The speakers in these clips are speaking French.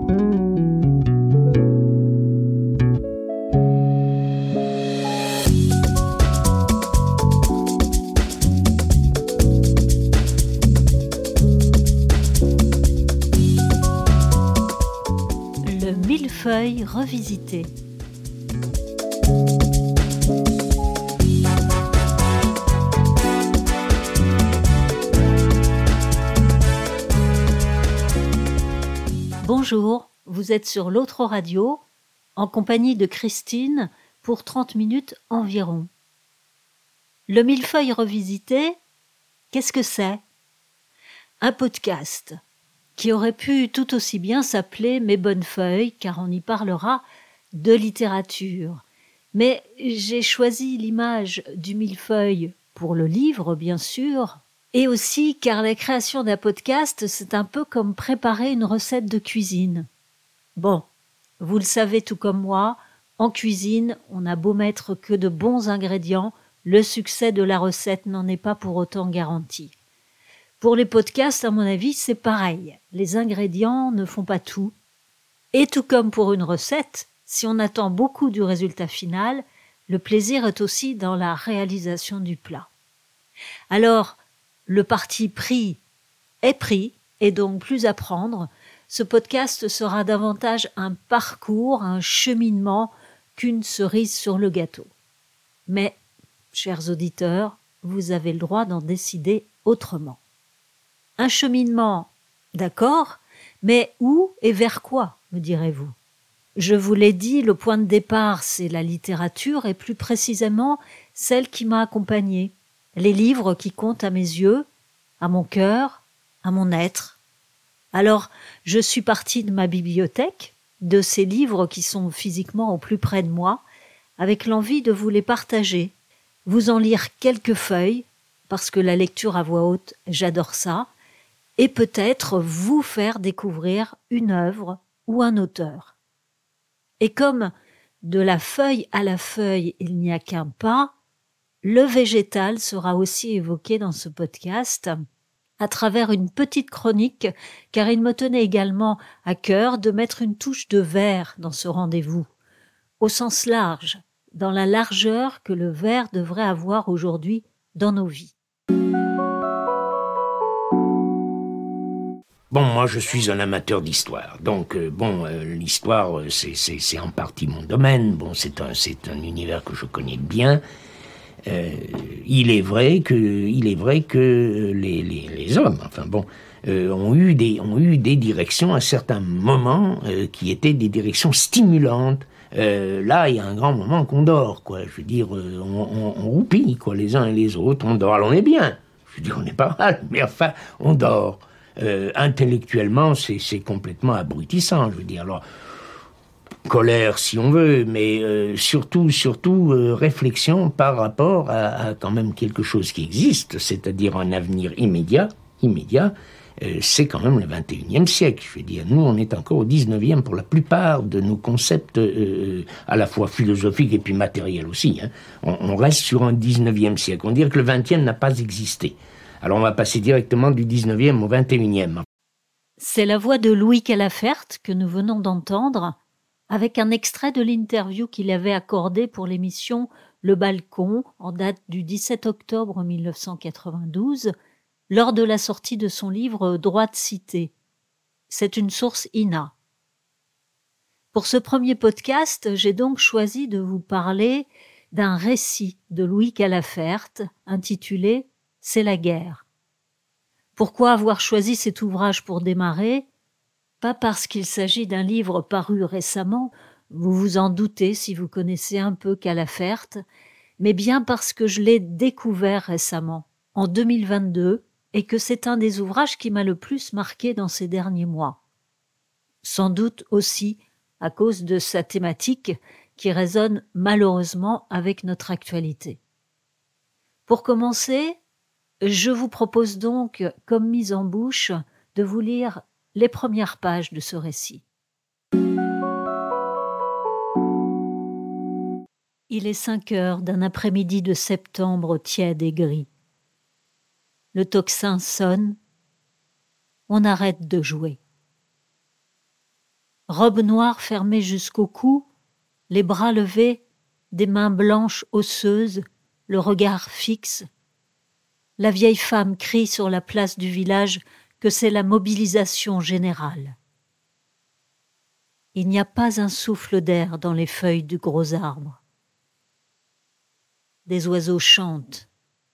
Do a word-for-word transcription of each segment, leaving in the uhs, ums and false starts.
Le millefeuille revisité. Bonjour, vous êtes sur l'autre radio, en compagnie de Christine, pour trente minutes environ. Le millefeuille revisité, qu'est-ce que c'est ? Un podcast qui aurait pu tout aussi bien s'appeler Mes bonnes feuilles, car on y parlera de littérature. Mais j'ai choisi l'image du millefeuille pour le livre, bien sûr, et aussi car la création d'un podcast, c'est un peu comme préparer une recette de cuisine. Bon, vous le savez tout comme moi, en cuisine, on a beau mettre que de bons ingrédients, le succès de la recette n'en est pas pour autant garanti. Pour les podcasts, à mon avis, c'est pareil. Les ingrédients ne font pas tout. Et tout comme pour une recette, si on attend beaucoup du résultat final, le plaisir est aussi dans la réalisation du plat. Alors, le parti pris est pris, et donc plus à prendre. Ce podcast sera davantage un parcours, un cheminement qu'une cerise sur le gâteau. Mais, chers auditeurs, vous avez le droit d'en décider autrement. Un cheminement, d'accord, mais où et vers quoi, me direz-vous ? Je vous l'ai dit, le point de départ, c'est la littérature et plus précisément celle qui m'a accompagnée. Les livres qui comptent à mes yeux, à mon cœur, à mon être. Alors, je suis partie de ma bibliothèque, de ces livres qui sont physiquement au plus près de moi, avec l'envie de vous les partager, vous en lire quelques feuilles, parce que la lecture à voix haute, j'adore ça, et peut-être vous faire découvrir une œuvre ou un auteur. Et comme de la feuille à la feuille, il n'y a qu'un pas, le végétal sera aussi évoqué dans ce podcast à travers une petite chronique, car il me tenait également à cœur de mettre une touche de vert dans ce rendez-vous, au sens large, dans la largeur que le vert devrait avoir aujourd'hui dans nos vies. Bon, moi, je suis un amateur d'histoire. Donc, euh, bon, euh, l'histoire, euh, c'est, c'est, c'est en partie mon domaine. Bon, c'est un, c'est un univers que je connais bien. Euh, il est vrai que, il est vrai que les, les, les hommes, enfin bon, euh, ont eu des, ont eu des directions à certains moments euh, qui étaient des directions stimulantes. Euh, là, il y a un grand moment qu'on dort, quoi. Je veux dire, euh, on, on, on roupille, quoi, les uns et les autres. On dort, alors on est bien. Je veux dire, on est pas mal, mais enfin, on dort. Euh, intellectuellement, c'est, c'est complètement abrutissant, je veux dire. Alors, colère si on veut, mais euh, surtout, surtout euh, réflexion par rapport à, à quand même quelque chose qui existe, c'est-à-dire un avenir immédiat, immédiat, euh, c'est quand même le vingt et unième siècle. Je veux dire, nous, on est encore au dix-neuvième pour la plupart de nos concepts euh, à la fois philosophiques et puis matériels aussi. Hein. On, on reste sur un dix-neuvième siècle. On dirait que le vingtième n'a pas existé. Alors on va passer directement du dix-neuvième au vingt et unième. C'est la voix de Louis Calafert que nous venons d'entendre, avec un extrait de l'interview qu'il avait accordée pour l'émission Le Balcon, en date du dix-sept octobre mille neuf cent quatre-vingt-douze, lors de la sortie de son livre Droit de cité. C'est une source I N A. Pour ce premier podcast, j'ai donc choisi de vous parler d'un récit de Louis Calafert intitulé « C'est la guerre ». Pourquoi avoir choisi cet ouvrage pour démarrer ? Pas parce qu'il s'agit d'un livre paru récemment, vous vous en doutez si vous connaissez un peu Calafert, mais bien parce que je l'ai découvert récemment, en deux mille vingt-deux, et que c'est un des ouvrages qui m'a le plus marqué dans ces derniers mois. Sans doute aussi à cause de sa thématique qui résonne malheureusement avec notre actualité. Pour commencer, je vous propose donc, comme mise en bouche, de vous lire les premières pages de ce récit. Il est cinq heures d'un après-midi de septembre tiède et gris. Le tocsin sonne. On arrête de jouer. robe noire fermée jusqu'au cou, les bras levés, des mains blanches osseuses, le regard fixe. La vieille femme crie sur la place du village que c'est la mobilisation générale. Il n'y a pas un souffle d'air dans les feuilles du gros arbre. Des oiseaux chantent.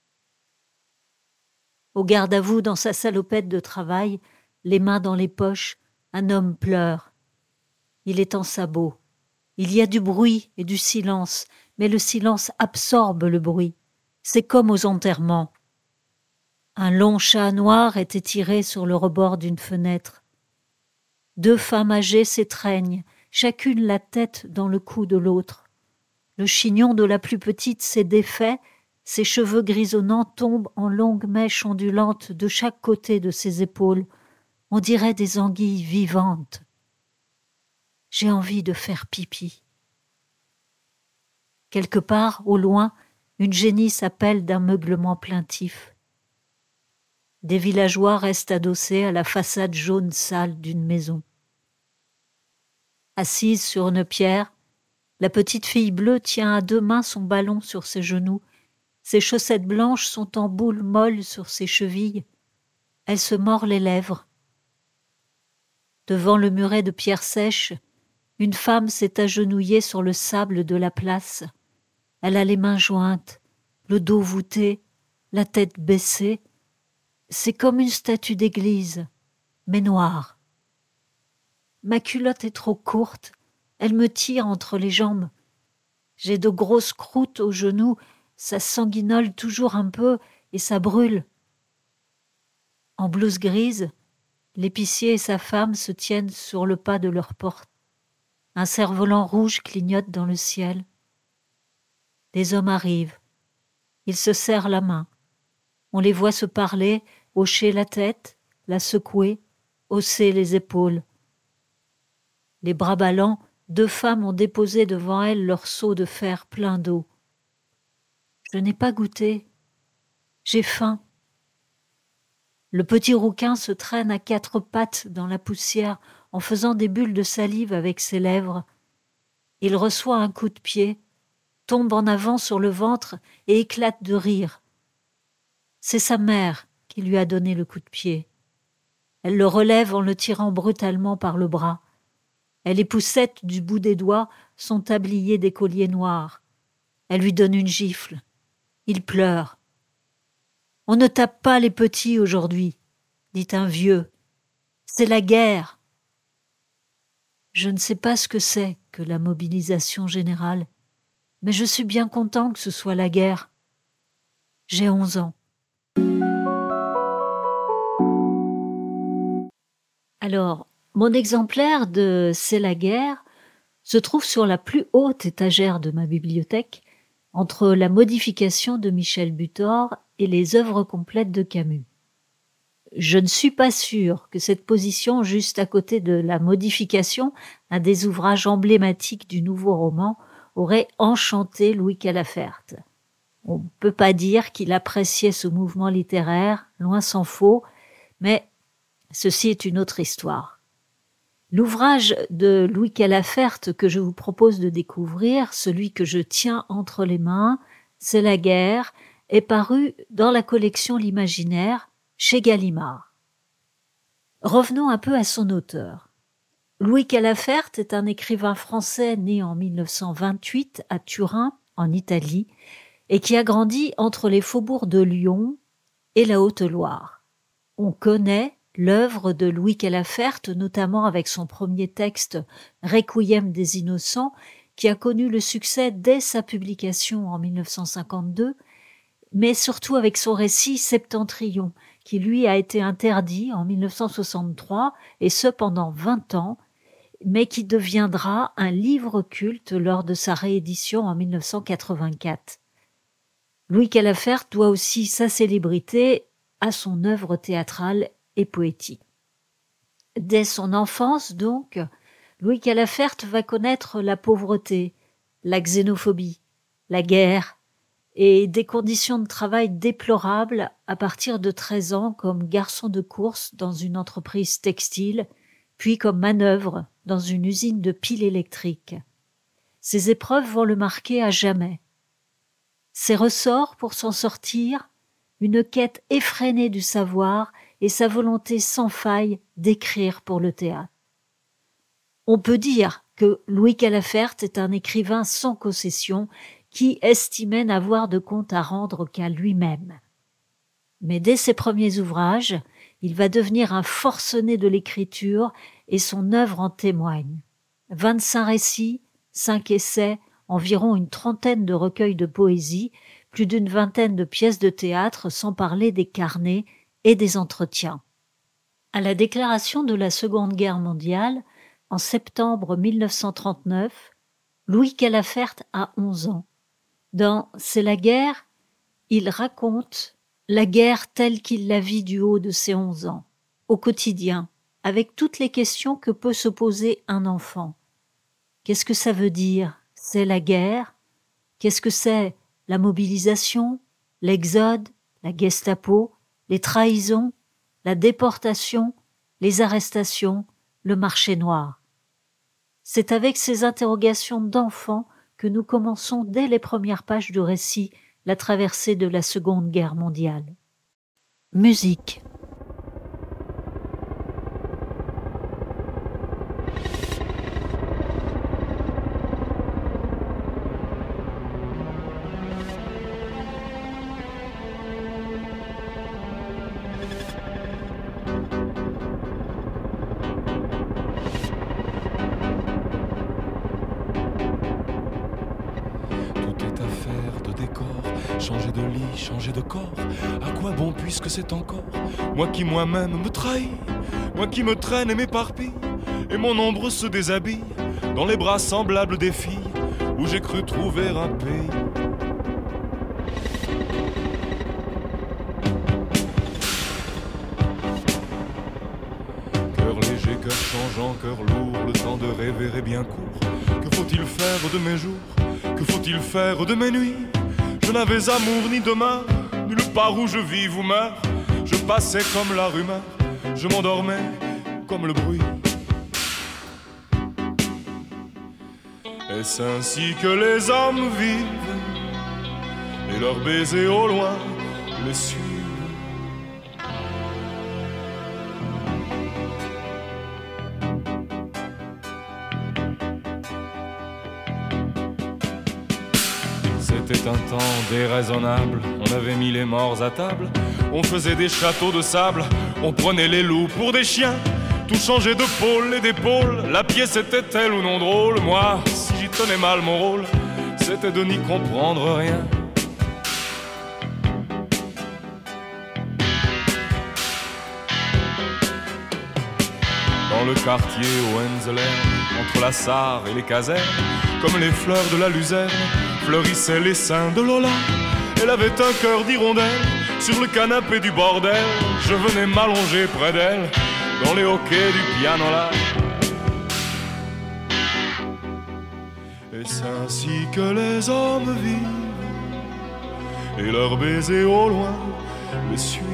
Au garde à vous, dans sa salopette de travail, les mains dans les poches, un homme pleure. Il est en sabots. Il y a du bruit et du silence, mais le silence absorbe le bruit. C'est comme aux enterrements. Un long chat noir est étiré sur le rebord d'une fenêtre. Deux femmes âgées s'étreignent, chacune la tête dans le cou de l'autre. Le chignon de la plus petite s'est défait, ses cheveux grisonnants tombent en longues mèches ondulantes de chaque côté de ses épaules. On dirait des anguilles vivantes. J'ai envie de faire pipi. Quelque part, au loin, une génisse appelle d'un meuglement plaintif. Des villageois restent adossés à la façade jaune sale d'une maison. Assise sur une pierre, la petite fille bleue tient à deux mains son ballon sur ses genoux. Ses chaussettes blanches sont en boules molles sur ses chevilles. Elle se mord les lèvres. Devant le muret de pierre sèche, une femme s'est agenouillée sur le sable de la place. Elle a les mains jointes, le dos voûté, la tête baissée. C'est comme une statue d'église, mais noire. Ma culotte est trop courte, elle me tire entre les jambes. J'ai de grosses croûtes aux genoux, ça sanguinole toujours un peu et ça brûle. En blouse grise, l'épicier et sa femme se tiennent sur le pas de leur porte. Un cerf-volant rouge clignote dans le ciel. Des hommes arrivent. Ils se serrent la main. On les voit se parler, hocher la tête, la secouer, hausser les épaules. Les bras ballants, deux femmes ont déposé devant elles leur seau de fer plein d'eau. Je n'ai pas goûté. J'ai faim. Le petit rouquin se traîne à quatre pattes dans la poussière en faisant des bulles de salive avec ses lèvres. Il reçoit un coup de pied, tombe en avant sur le ventre et éclate de rire. C'est sa mère qui lui a donné le coup de pied. Elle le relève en le tirant brutalement par le bras. Elle époussette du bout des doigts son tablier d'écolier noir. Elle lui donne une gifle. Il pleure. « On ne tape pas les petits aujourd'hui, » dit un vieux. « C'est la guerre. » Je ne sais pas ce que c'est que la mobilisation générale, mais je suis bien content que ce soit la guerre. J'ai onze ans. Alors, mon exemplaire de C'est la guerre se trouve sur la plus haute étagère de ma bibliothèque, entre la modification de Michel Butor et les œuvres complètes de Camus. Je ne suis pas sûre que cette position, juste à côté de la modification, un des ouvrages emblématiques du nouveau roman, aurait enchanté Louis Calafert. On ne peut pas dire qu'il appréciait ce mouvement littéraire, loin s'en faut, mais ceci est une autre histoire. L'ouvrage de Louis Calafert que je vous propose de découvrir, celui que je tiens entre les mains, C'est la guerre, est paru dans la collection L'Imaginaire, chez Gallimard. Revenons un peu à son auteur. Louis Calafert est un écrivain français né en mille neuf cent vingt-huit à Turin, en Italie, et qui a grandi entre les faubourgs de Lyon et la Haute-Loire. On connaît l'œuvre de Louis Calafert, notamment avec son premier texte « Requiem des innocents », qui a connu le succès dès sa publication en mille neuf cent cinquante-deux, mais surtout avec son récit « Septentrion », qui lui a été interdit en mille neuf cent soixante-trois, et ce pendant vingt ans, mais qui deviendra un livre culte lors de sa réédition en mille neuf cent quatre-vingt-quatre. Louis Calafert doit aussi sa célébrité à son œuvre théâtrale et poétique. Dès son enfance, donc, Louis Calafert va connaître la pauvreté, la xénophobie, la guerre et des conditions de travail déplorables à partir de treize ans comme garçon de course dans une entreprise textile, puis comme manœuvre dans une usine de piles électriques. Ces épreuves vont le marquer à jamais. Ses ressorts pour s'en sortir, une quête effrénée du savoir et sa volonté sans faille d'écrire pour le théâtre. On peut dire que Louis Calafert est un écrivain sans concession qui estimait n'avoir de compte à rendre qu'à lui-même. Mais dès ses premiers ouvrages, il va devenir un forcené de l'écriture et son œuvre en témoigne. vingt-cinq récits, cinq essais, environ une trentaine de recueils de poésie, plus d'une vingtaine de pièces de théâtre, sans parler des carnets et des entretiens. À la déclaration de la Seconde Guerre mondiale, en septembre mille neuf cent trente-neuf, Louis Calafert a onze ans. Dans « C'est la guerre », il raconte la guerre telle qu'il la vit du haut de ses onze ans, au quotidien, avec toutes les questions que peut se poser un enfant. Qu'est-ce que ça veut dire ? C'est la guerre ? Qu'est-ce que c'est la mobilisation, l'exode, la Gestapo, les trahisons, la déportation, les arrestations, le marché noir ? C'est avec ces interrogations d'enfant que nous commençons dès les premières pages du récit la traversée de la Seconde Guerre mondiale. Musique. Changer de lit, changer de corps, à quoi bon puisque c'est encore moi qui moi-même me trahis, moi qui me traîne et m'éparpille, et mon ombre se déshabille dans les bras semblables des filles où j'ai cru trouver un pays. Cœur léger, cœur changeant, cœur lourd, le temps de rêver est bien court. Que faut-il faire de mes jours? Que faut-il faire de mes nuits? Je n'avais amour ni demeure, nulle part où je vis ou meurs. Je passais comme la rumeur, je m'endormais comme le bruit. Est-ce ainsi que les hommes vivent, et leurs baisers au loin les suivent? C'était un temps déraisonnable, on avait mis les morts à table, on faisait des châteaux de sable, on prenait les loups pour des chiens, tout changeait de pôle et d'épaule, la pièce était-elle ou non drôle? Moi, si j'y tenais mal mon rôle, c'était de n'y comprendre rien. Dans le quartier Hohenzollern, entre la Sarre et les casernes, comme les fleurs de la luzerne, fleurissaient les seins de Lola. Elle avait un cœur d'hirondelle, sur le canapé du bordel, je venais m'allonger près d'elle, dans les hoquets du pianola. Et c'est ainsi que les hommes vivent, et leurs baisers au loin les suivent.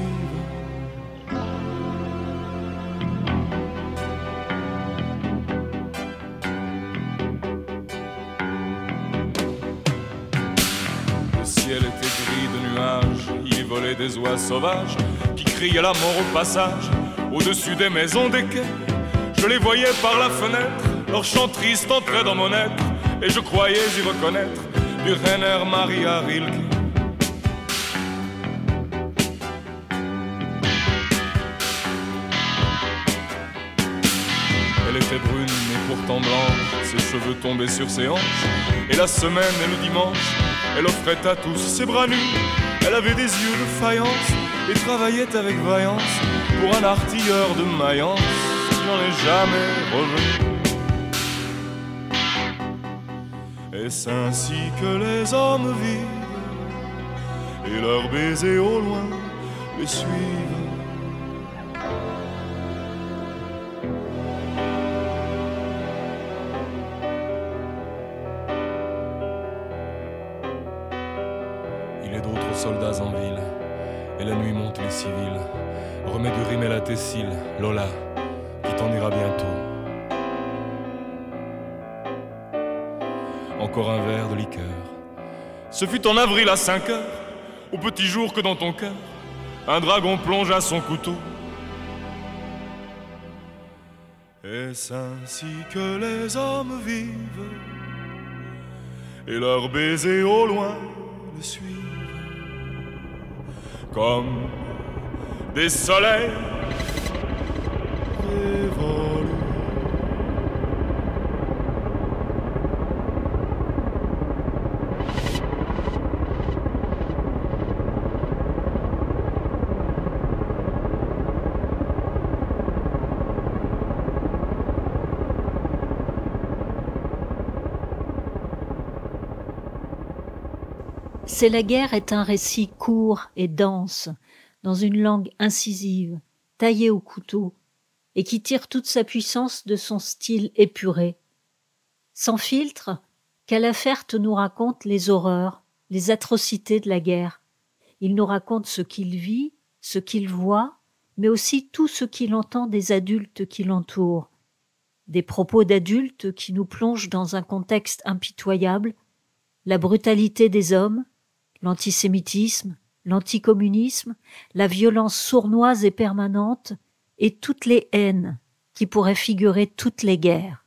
Des oies sauvages qui criaient la mort au passage au-dessus des maisons des quais. Je les voyais par la fenêtre, leur chant triste entrait dans mon être, et je croyais y reconnaître du Rainer Maria Rilke. Elle était brune et pourtant blanche, ses cheveux tombaient sur ses hanches, et la semaine et le dimanche, elle offrait à tous ses bras nus. Elle avait des yeux de faïence et travaillait avec vaillance pour un artilleur de Mayence qui n'en est jamais revenu. Et c'est ainsi que les hommes vivent, et leurs baisers au loin les suivent. Soldats en ville, et la nuit monte les civils, remet du rimel à Tessil, Lola, qui t'en ira bientôt. Encore un verre de liqueur. Ce fut en avril à cinq heures, au petit jour que dans ton cœur, un dragon plongea son couteau. Est-ce ainsi que les hommes vivent, et leurs baisers au loin le suivent, comme des soleils révolus. C'est la guerre est un récit court et dense, dans une langue incisive, taillée au couteau, et qui tire toute sa puissance de son style épuré. Sans filtre, Calaferte nous raconte les horreurs, les atrocités de la guerre. Il nous raconte ce qu'il vit, ce qu'il voit, mais aussi tout ce qu'il entend des adultes qui l'entourent. Des propos d'adultes qui nous plongent dans un contexte impitoyable, la brutalité des hommes, l'antisémitisme, l'anticommunisme, la violence sournoise et permanente, et toutes les haines qui pourraient figurer toutes les guerres.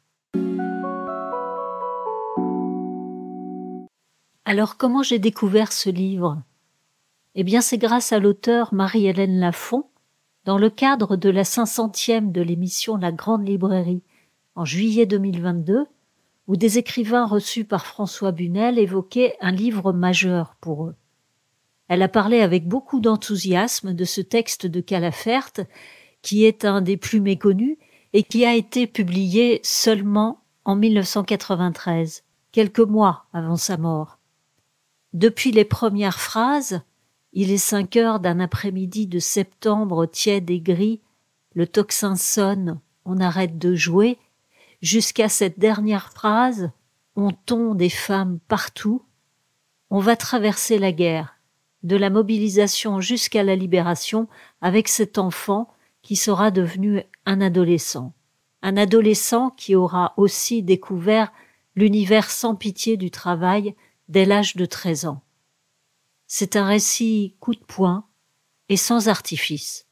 Alors comment j'ai découvert ce livre ? Eh bien c'est grâce à l'auteure Marie-Hélène Lafont, dans le cadre de la cinq centième de l'émission La Grande Librairie, en juillet deux mille vingt-deux, où des écrivains reçus par François Bunel évoquaient un livre majeur pour eux. Elle a parlé avec beaucoup d'enthousiasme de ce texte de Calaferte, qui est un des plus méconnus et qui a été publié seulement en mille neuf cent quatre-vingt-treize, quelques mois avant sa mort. Depuis les premières phrases, il est cinq heures d'un après-midi de septembre tiède et gris, le tocsin sonne, on arrête de jouer, jusqu'à cette dernière phrase, on tond des femmes partout, on va traverser la guerre, de la mobilisation jusqu'à la libération, avec cet enfant qui sera devenu un adolescent. Un adolescent qui aura aussi découvert l'univers sans pitié du travail dès l'âge de treize ans. C'est un récit coup de poing et sans artifice.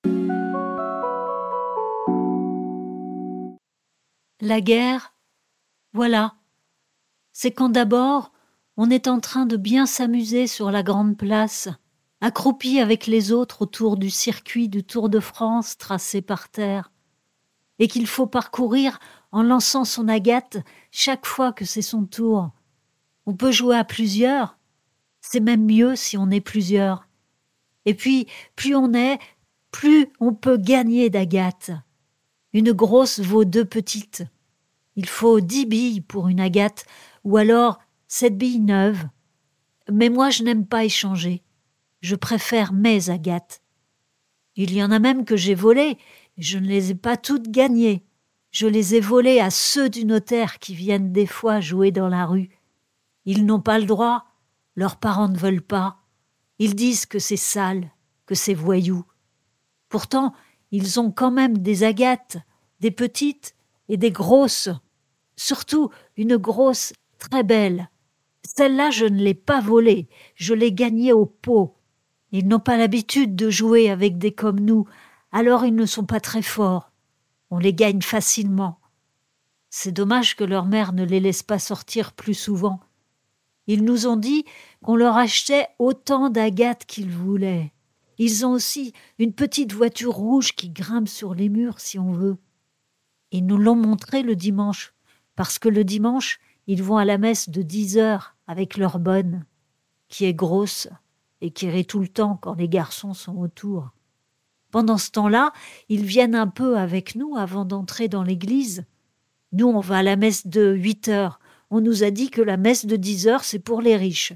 La guerre, voilà, c'est quand d'abord on est en train de bien s'amuser sur la grande place, accroupi avec les autres autour du circuit du Tour de France tracé par terre, et qu'il faut parcourir en lançant son agate chaque fois que c'est son tour. On peut jouer à plusieurs, c'est même mieux si on est plusieurs. Et puis, plus on est, plus on peut gagner d'agates. Une grosse vaut deux petites. Il faut dix billes pour une agate, ou alors sept billes neuves. Mais moi, je n'aime pas échanger. Je préfère mes agates. Il y en a même que j'ai volées, et je ne les ai pas toutes gagnées. Je les ai volées à ceux du notaire qui viennent des fois jouer dans la rue. Ils n'ont pas le droit, leurs parents ne veulent pas. Ils disent que c'est sale, que c'est voyou. Pourtant, ils ont quand même des agates, des petites et des grosses. Surtout une grosse très belle. Celle-là, je ne l'ai pas volée, je l'ai gagnée au pot. Ils n'ont pas l'habitude de jouer avec des comme nous, alors ils ne sont pas très forts. On les gagne facilement. C'est dommage que leur mère ne les laisse pas sortir plus souvent. Ils nous ont dit qu'on leur achetait autant d'agates qu'ils voulaient. Ils ont aussi une petite voiture rouge qui grimpe sur les murs si on veut. Ils nous l'ont montré le dimanche, parce que le dimanche, ils vont à la messe de dix heures avec leur bonne, qui est grosse et qui rit tout le temps quand les garçons sont autour. Pendant ce temps-là, ils viennent un peu avec nous avant d'entrer dans l'église. Nous, on va à la messe de huit heures. On nous a dit que la messe de dix heures, c'est pour les riches.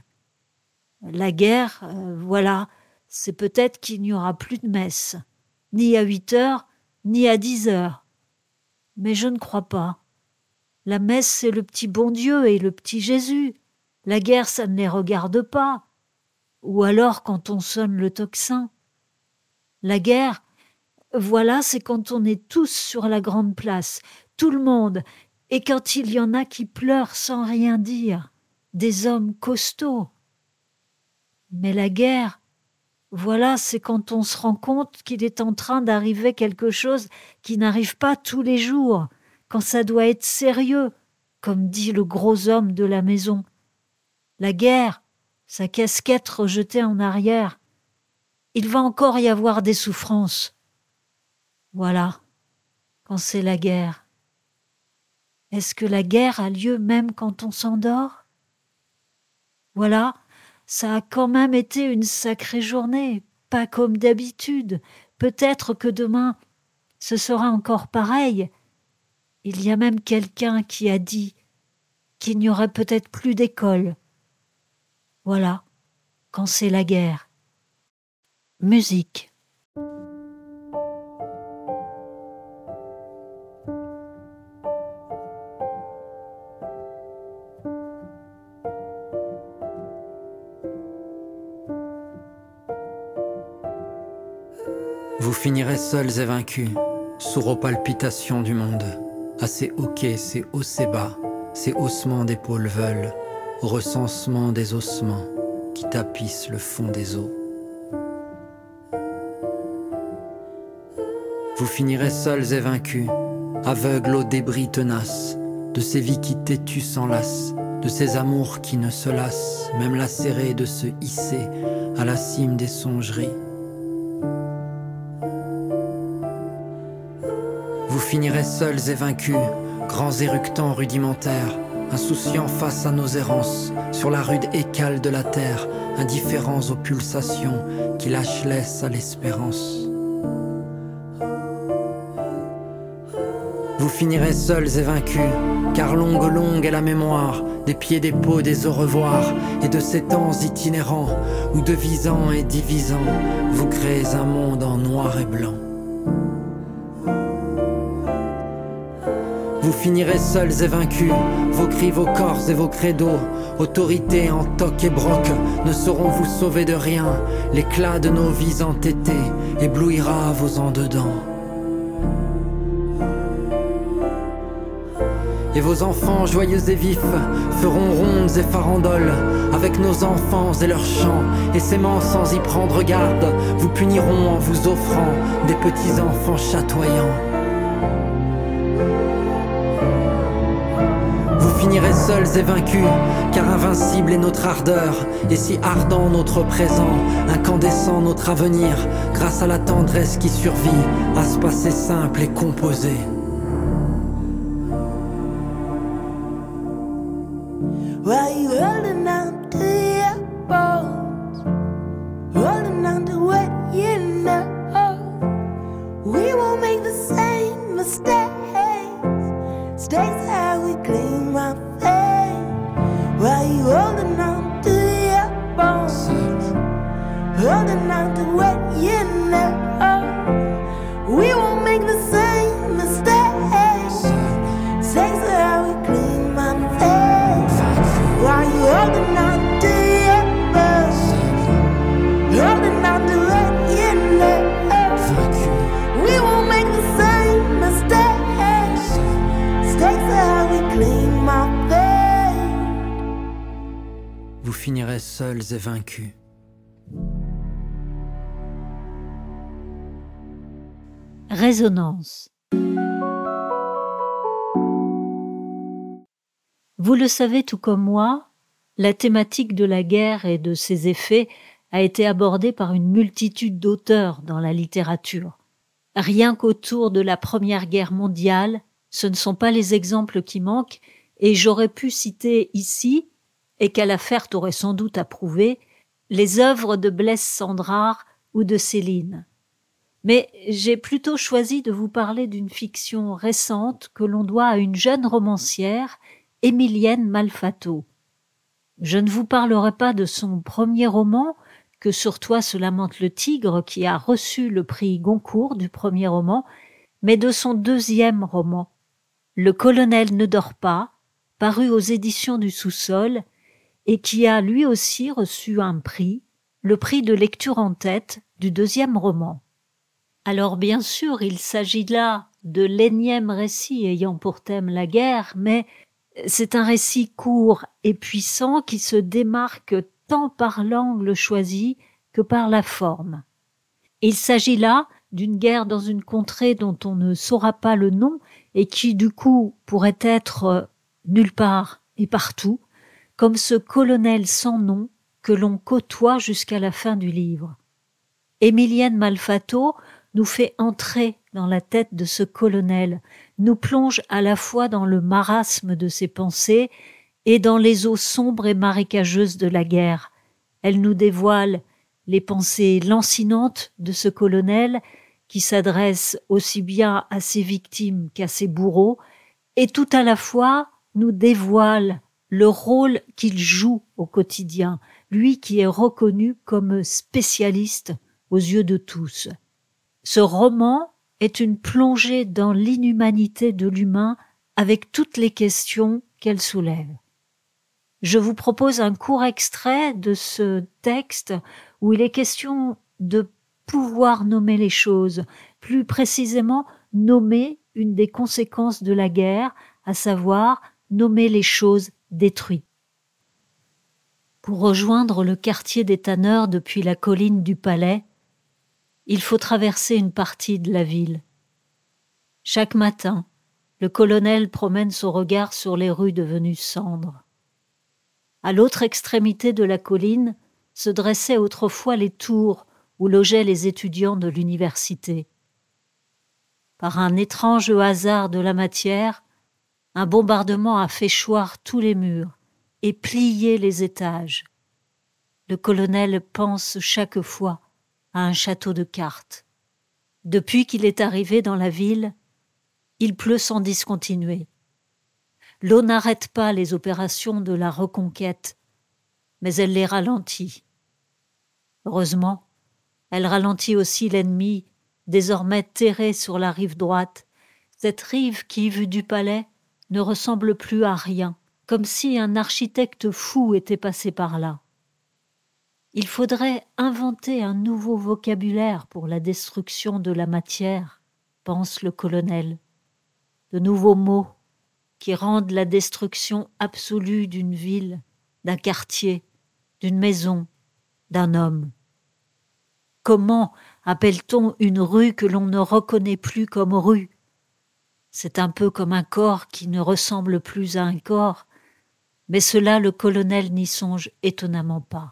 La guerre, euh, voilà, c'est peut-être qu'il n'y aura plus de messe, ni à huit heures, ni à dix heures. Mais je ne crois pas. La messe, c'est le petit bon Dieu et le petit Jésus. La guerre, ça ne les regarde pas. Ou alors quand on sonne le tocsin. La guerre, Voilà, c'est quand on est tous sur la grande place, tout le monde, et quand il y en a qui pleurent sans rien dire, des hommes costauds. Mais la guerre, voilà, c'est quand on se rend compte qu'il est en train d'arriver quelque chose qui n'arrive pas tous les jours, quand ça doit être sérieux, comme dit le gros homme de la maison. La guerre, sa casquette rejetée en arrière. Il va encore y avoir des souffrances. Voilà, quand c'est la guerre. Est-ce que la guerre a lieu même quand on s'endort ? Voilà, ça a quand même été une sacrée journée, pas comme d'habitude. Peut-être que demain, ce sera encore pareil. Il y a même quelqu'un qui a dit qu'il n'y aurait peut-être plus d'école. Voilà, quand c'est la guerre. Musique. Vous finirez seuls et vaincus, sourds aux palpitations du monde, à ces hoquets, ces hauts, ces bas, ces haussements d'épaules veulent, au recensement des ossements qui tapissent le fond des eaux. Vous finirez seuls et vaincus, aveugles aux débris tenaces, de ces vies qui têtues s'enlacent, de ces amours qui ne se lassent, même lacérés de se hisser à la cime des songeries. Vous finirez seuls et vaincus, grands éructants rudimentaires, insouciants face à nos errances, sur la rude écale de la terre, indifférents aux pulsations qui lâchent laisse à l'espérance. Vous finirez seuls et vaincus, car longue, longue est la mémoire, des pieds, des peaux, des au revoir, et de ces temps itinérants, où devisant et divisant, vous créez un monde en noir et blanc. Vous finirez seuls et vaincus, vos cris, vos corps et vos credos, autorité en toc et broc, ne sauront vous sauver de rien, l'éclat de nos vies entêtées éblouira vos en-dedans. Et vos enfants joyeux et vifs feront rondes et farandoles avec nos enfants et leurs chants, et s'aimant sans y prendre garde, vous puniront en vous offrant des petits enfants chatoyants. Vous finirez seuls et vaincus, car invincible est notre ardeur, et si ardent notre présent, incandescent notre avenir, grâce à la tendresse qui survit à ce passé simple et composé. While you holding on to your bones, holding on to what you know, we won't make the same mistakes. Mistakes how we claim our fate. While you holding on to your bones, holding on to what you know, we won't make the same mistakes. Mistakes how we claim our fate. While you holding on to your bones, holding on to what you know, we won't make the same mistakes. Mistakes how we claim our fate. Vous finirez seuls et vaincus. Résonance. Vous le savez tout comme moi, la thématique de la guerre et de ses effets a été abordée par une multitude d'auteurs dans la littérature. Rien qu'autour de la Première Guerre mondiale, ce ne sont pas les exemples qui manquent, et j'aurais pu citer ici, et qu'à l'affaire t'aurait sans doute approuvé, les œuvres de Blaise Cendrars ou de Céline. Mais j'ai plutôt choisi de vous parler d'une fiction récente que l'on doit à une jeune romancière, Émilienne Malfatto. Je ne vous parlerai pas de son premier roman, Que sur toi se lamente le tigre, qui a reçu le prix Goncourt du premier roman, mais de son deuxième roman, Le colonel ne dort pas, paru aux éditions du Sous-sol, et qui a lui aussi reçu un prix, le prix de lecture en tête du deuxième roman. Alors bien sûr, il s'agit là de l'énième récit ayant pour thème la guerre, mais c'est un récit court et puissant qui se démarque tant par l'angle choisi que par la forme. Il s'agit là d'une guerre dans une contrée dont on ne saura pas le nom et qui du coup pourrait être nulle part et partout, comme ce colonel sans nom que l'on côtoie jusqu'à la fin du livre. Emilienne Malfatto nous fait entrer dans la tête de ce colonel, nous plonge à la fois dans le marasme de ses pensées et dans les eaux sombres et marécageuses de la guerre. Elle nous dévoile les pensées lancinantes de ce colonel qui s'adresse aussi bien à ses victimes qu'à ses bourreaux, et tout à la fois nous dévoile le rôle qu'il joue au quotidien, lui qui est reconnu comme spécialiste aux yeux de tous. Ce roman est une plongée dans l'inhumanité de l'humain avec toutes les questions qu'elle soulève. Je vous propose un court extrait de ce texte où il est question de pouvoir nommer les choses, plus précisément nommer une des conséquences de la guerre, à savoir nommer les choses détruites. Pour rejoindre le quartier des tanneurs depuis la colline du Palais, il faut traverser une partie de la ville. Chaque matin, le colonel promène son regard sur les rues devenues cendres. À l'autre extrémité de la colline se dressaient autrefois les tours où logeaient les étudiants de l'université. Par un étrange hasard de la matière, un bombardement a fait choir tous les murs et plié les étages. Le colonel pense chaque fois à un château de cartes. Depuis qu'il est arrivé dans la ville, il pleut sans discontinuer. L'eau n'arrête pas les opérations de la reconquête, mais elle les ralentit. Heureusement, elle ralentit aussi l'ennemi, désormais terré sur la rive droite, cette rive qui, vue du palais, ne ressemble plus à rien, comme si un architecte fou était passé par là. Il faudrait inventer un nouveau vocabulaire pour la destruction de la matière, pense le colonel. De nouveaux mots qui rendent la destruction absolue d'une ville, d'un quartier, d'une maison, d'un homme. Comment appelle-t-on une rue que l'on ne reconnaît plus comme rue ? C'est un peu comme un corps qui ne ressemble plus à un corps, mais cela le colonel n'y songe étonnamment pas.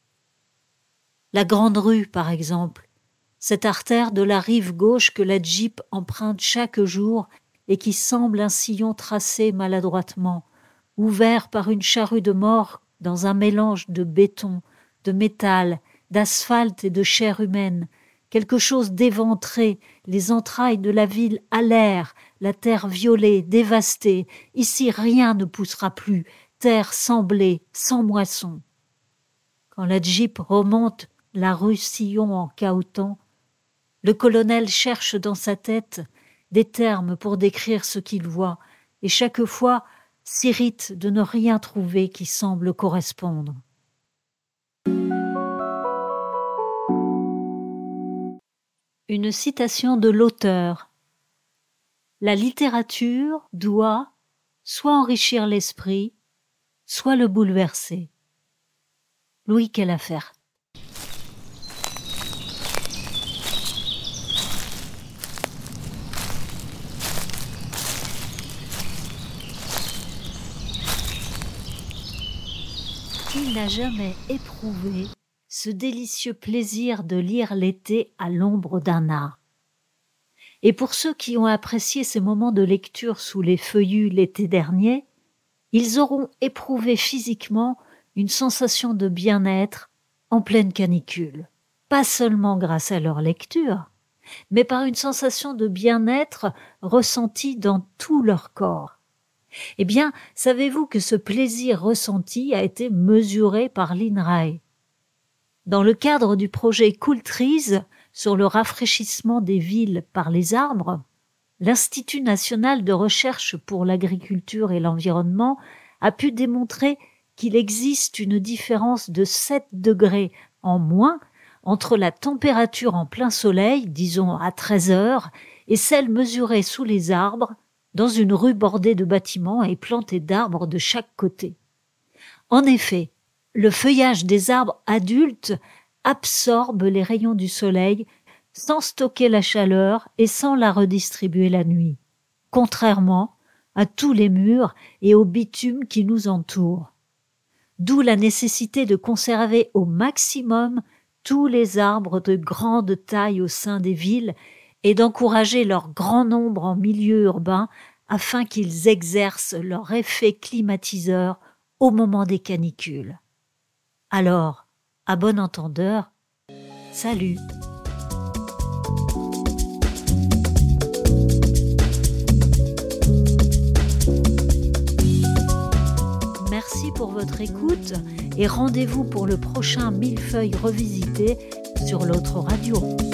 La grande rue, par exemple, cette artère de la rive gauche que la Jeep emprunte chaque jour et qui semble un sillon tracé maladroitement, ouvert par une charrue de mort dans un mélange de béton, de métal, d'asphalte et de chair humaine, quelque chose d'éventré, les entrailles de la ville à l'air, la terre violée, dévastée, ici rien ne poussera plus, terre sans blé, sans moisson. Quand la Jeep remonte la rue Sillon en cahotant, le colonel cherche dans sa tête des termes pour décrire ce qu'il voit, et chaque fois s'irrite de ne rien trouver qui semble correspondre. Une citation de l'auteur. La littérature doit soit enrichir l'esprit, soit le bouleverser. Louis Quellafert. Qui n'a jamais éprouvé ce délicieux plaisir de lire l'été à l'ombre d'un arbre? Et pour ceux qui ont apprécié ces moments de lecture sous les feuillus l'été dernier, ils auront éprouvé physiquement une sensation de bien-être en pleine canicule. Pas seulement grâce à leur lecture, mais par une sensation de bien-être ressentie dans tout leur corps. Eh bien, savez-vous que ce plaisir ressenti a été mesuré par l'I N R A E? Dans le cadre du projet Cool Trees sur le rafraîchissement des villes par les arbres, l'Institut national de recherche pour l'agriculture et l'environnement a pu démontrer qu'il existe une différence de sept degrés en moins entre la température en plein soleil, disons à treize heures, et celle mesurée sous les arbres, dans une rue bordée de bâtiments et plantée d'arbres de chaque côté. En effet, le feuillage des arbres adultes absorbe les rayons du soleil sans stocker la chaleur et sans la redistribuer la nuit, contrairement à tous les murs et au bitume qui nous entourent. D'où la nécessité de conserver au maximum tous les arbres de grande taille au sein des villes et d'encourager leur grand nombre en milieu urbain afin qu'ils exercent leur effet climatiseur au moment des canicules. Alors, à bon entendeur, salut! Merci pour votre écoute et rendez-vous pour le prochain Millefeuille revisité sur l'autre radio.